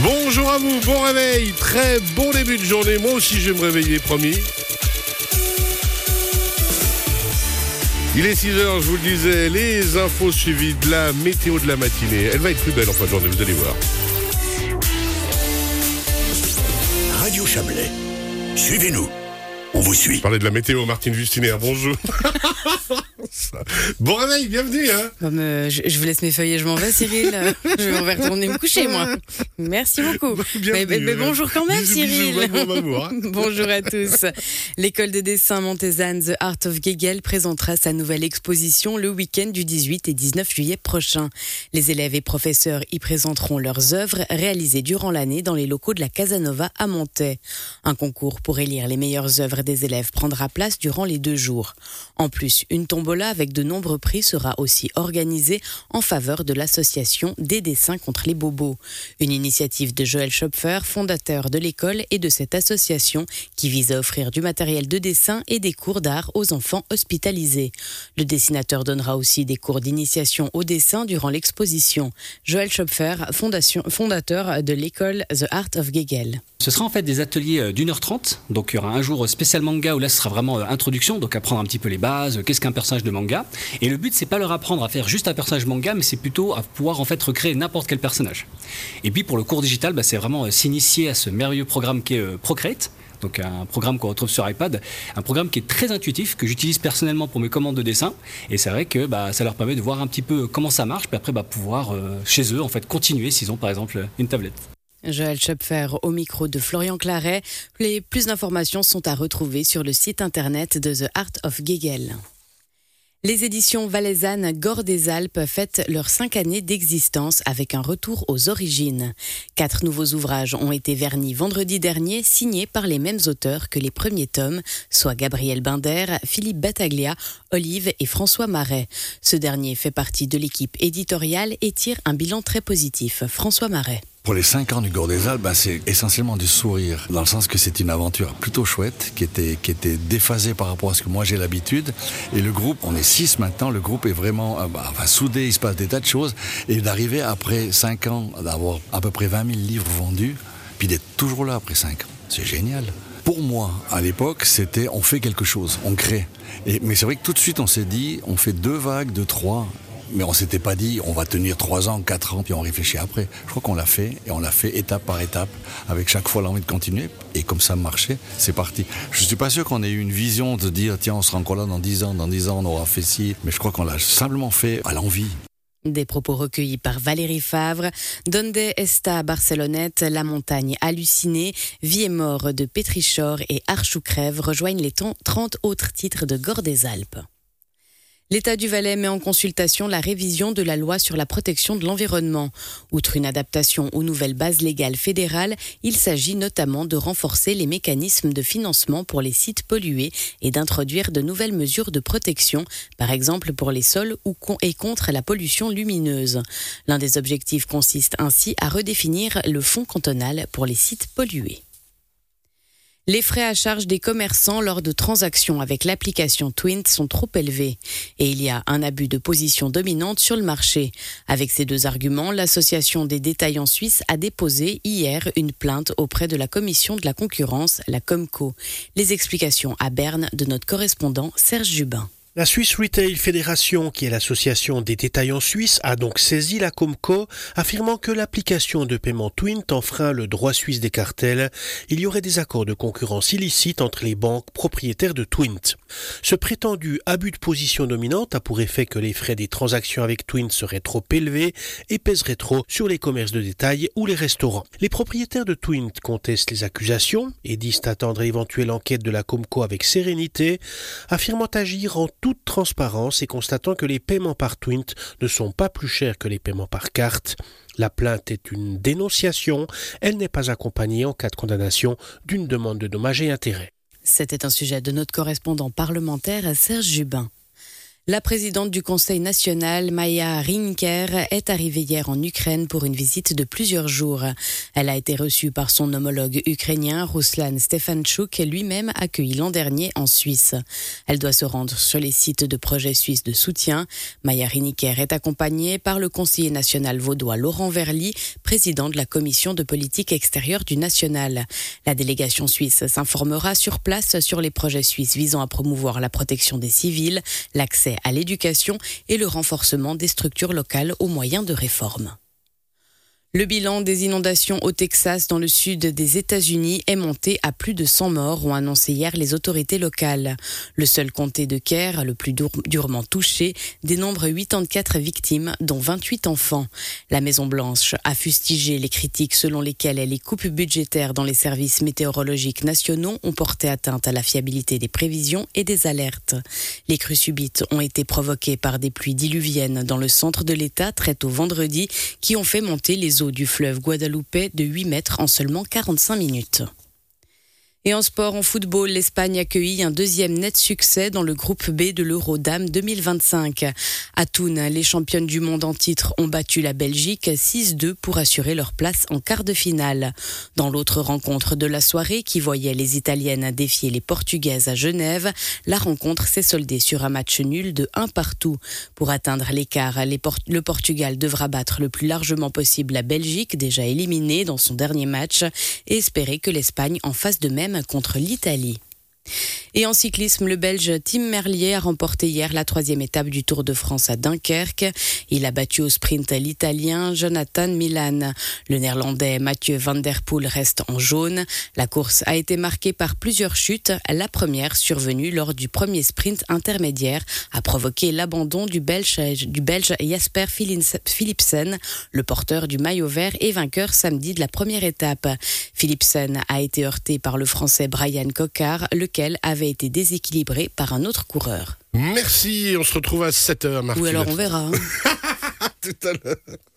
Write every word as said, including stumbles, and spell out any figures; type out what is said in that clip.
Bonjour à vous, bon réveil, très bon début de journée. Moi aussi je vais me réveiller, promis. Il est six heures, je vous le disais, les infos suivies de la météo de la matinée. Elle va être plus belle en fin de journée, vous allez voir. Radio Chablais, suivez-nous, on vous suit. Parler de la météo, Martine Justinière, bonjour. Bon réveil, bienvenue. Hein. Bon, me, je, je vous laisse mes feuilles et je m'en vais, Cyril. Je vais retourner me coucher, moi. Merci beaucoup. Mais, mais, mais bonjour quand même, bisous, Cyril. Bisous, maman, maman, hein. Bonjour à tous. L'école de dessin Montezanne, The Art of Gegel, présentera sa nouvelle exposition le week-end du dix-huit et dix-neuf juillet prochain. Les élèves et professeurs y présenteront leurs œuvres réalisées durant l'année dans les locaux de la Casanova à Montaix. Un concours pour élire les meilleures œuvres des élèves prendra place durant les deux jours. En plus, une tombola avec de nombreux prix sera aussi organisée en faveur de l'association des dessins contre les bobos. Une initiative de Joël Schopfer, fondateur de l'école et de cette association qui vise à offrir du matériel de dessin et des cours d'art aux enfants hospitalisés. Le dessinateur donnera aussi des cours d'initiation au dessin durant l'exposition. Joël Schopfer, fondation, fondateur de l'école The Art of Gegel. Ce sera en fait des ateliers d'une heure trente, donc il y aura un jour spécial manga où là ce sera vraiment introduction, donc apprendre un petit peu les bases, qu'est-ce qu'un personnage de manga. Et le but c'est pas leur apprendre à faire juste un personnage manga, mais c'est plutôt à pouvoir en fait recréer n'importe quel personnage. Et puis pour le cours digital, bah, c'est vraiment euh, s'initier à ce merveilleux programme qui est euh, Procreate. Donc un programme qu'on retrouve sur iPad, un programme qui est très intuitif, que j'utilise personnellement pour mes commandes de dessin. Et c'est vrai que bah, ça leur permet de voir un petit peu comment ça marche, puis après bah, pouvoir euh, chez eux en fait continuer s'ils ont par exemple une tablette. Joël Schopfer au micro de Florian Claret. Les plus d'informations sont à retrouver sur le site internet de The Art of Gegel. Les éditions valaisannes Gore des Alpes fêtent leurs cinq années d'existence avec un retour aux origines. Quatre nouveaux ouvrages ont été vernis vendredi dernier, signés par les mêmes auteurs que les premiers tomes, soit Gabriel Binder, Philippe Battaglia, Olive et François Marais. Ce dernier fait partie de l'équipe éditoriale et tire un bilan très positif. François Marais. Pour les cinq ans du Gore des Alpes, ben c'est essentiellement du sourire, dans le sens que c'est une aventure plutôt chouette, qui était, qui était déphasée par rapport à ce que moi j'ai l'habitude. Et le groupe, on est six maintenant, le groupe est vraiment euh, bah, enfin, soudé, il se passe des tas de choses. Et d'arriver après cinq ans, d'avoir à peu près vingt mille livres vendus, puis d'être toujours là après cinq ans, c'est génial. Pour moi, à l'époque, c'était on fait quelque chose, on crée. Et, mais c'est vrai que tout de suite on s'est dit, on fait deux vagues de trois. Mais on s'était pas dit, on va tenir trois ans, quatre ans, puis on réfléchit après. Je crois qu'on l'a fait, et on l'a fait étape par étape, avec chaque fois l'envie de continuer, et comme ça marchait, c'est parti. Je suis pas sûr qu'on ait eu une vision de dire, tiens, on sera encore là dans dix ans, dans dix ans, on aura fait ci, mais je crois qu'on l'a simplement fait à l'envie. Des propos recueillis par Valérie Favre. Donde esta Barcelonnette, La montagne hallucinée, Vie et mort de Pétrichor et Arche ou crève rejoignent les trente autres titres de Gore des Alpes. L'État du Valais met en consultation la révision de la loi sur la protection de l'environnement. Outre une adaptation aux nouvelles bases légales fédérales, il s'agit notamment de renforcer les mécanismes de financement pour les sites pollués et d'introduire de nouvelles mesures de protection, par exemple pour les sols ou et contre la pollution lumineuse. L'un des objectifs consiste ainsi à redéfinir le fonds cantonal pour les sites pollués. Les frais à charge des commerçants lors de transactions avec l'application Twint sont trop élevés et il y a un abus de position dominante sur le marché. Avec ces deux arguments, l'association des détaillants suisses a déposé hier une plainte auprès de la commission de la concurrence, la Comco. Les explications à Berne de notre correspondant Serge Jubin. La Swiss Retail Federation, qui est l'association des détaillants suisses, a donc saisi la Comco, affirmant que l'application de paiement Twint enfreint le droit suisse des cartels. Il y aurait des accords de concurrence illicites entre les banques propriétaires de Twint. Ce prétendu abus de position dominante a pour effet que les frais des transactions avec Twint seraient trop élevés et pèseraient trop sur les commerces de détail ou les restaurants. Les propriétaires de Twint contestent les accusations et disent attendre l'éventuelle enquête de la Comco avec sérénité, affirmant agir en toute transparence et constatant que les paiements par Twint ne sont pas plus chers que les paiements par carte. La plainte est une dénonciation, elle n'est pas accompagnée en cas de condamnation d'une demande de dommages et intérêts. C'était un sujet de notre correspondant parlementaire Serge Jubin. La présidente du Conseil national, Maja Rinker, est arrivée hier en Ukraine pour une visite de plusieurs jours. Elle a été reçue par son homologue ukrainien, Ruslan Stefanchuk, lui-même accueilli l'an dernier en Suisse. Elle doit se rendre sur les sites de projets suisses de soutien. Maja Rinker est accompagnée par le conseiller national vaudois Laurent Verly, président de la commission de politique extérieure du national. La délégation suisse s'informera sur place sur les projets suisses visant à promouvoir la protection des civils, l'accès à l'éducation et le renforcement des structures locales aux moyens de réforme. Le bilan des inondations au Texas dans le sud des États-Unis est monté à plus de cent morts, ont annoncé hier les autorités locales. Le seul comté de Kerr, le plus dur- durement touché, dénombre quatre-vingt-quatorze victimes, dont vingt-huit enfants. La Maison-Blanche a fustigé les critiques selon lesquelles les coupes budgétaires dans les services météorologiques nationaux ont porté atteinte à la fiabilité des prévisions et des alertes. Les crues subites ont été provoquées par des pluies diluviennes dans le centre de l'État très tôt vendredi, qui ont fait monter les eaux du fleuve Guadalupe de huit mètres en seulement quarante-cinq minutes. Et en sport, en football, l'Espagne accueillit un deuxième net succès dans le groupe B de l'Euro Dames deux mille vingt-cinq. À Thun, les championnes du monde en titre ont battu la Belgique six deux pour assurer leur place en quart de finale. Dans l'autre rencontre de la soirée, qui voyait les Italiennes défier les Portugaises à Genève, la rencontre s'est soldée sur un match nul de un partout. Pour atteindre l'écart, les Port- le Portugal devra battre le plus largement possible la Belgique, déjà éliminée dans son dernier match, et espérer que l'Espagne en fasse de même contre l'Italie. Et en cyclisme, le Belge Tim Merlier a remporté hier la troisième étape du Tour de France à Dunkerque. Il a battu au sprint l'Italien Jonathan Milan. Le Néerlandais Mathieu van der Poel reste en jaune. La course a été marquée par plusieurs chutes. La première, survenue lors du premier sprint intermédiaire, a provoqué l'abandon du Belge, du Belge Jasper Philipsen, le porteur du maillot vert et vainqueur samedi de la première étape. Philipsen a été heurté par le Français Brian Cocard, lequel avait été déséquilibré par un autre coureur. Merci, on se retrouve à sept heures, Martine. Ou alors on verra. Hein. Tout à l'heure.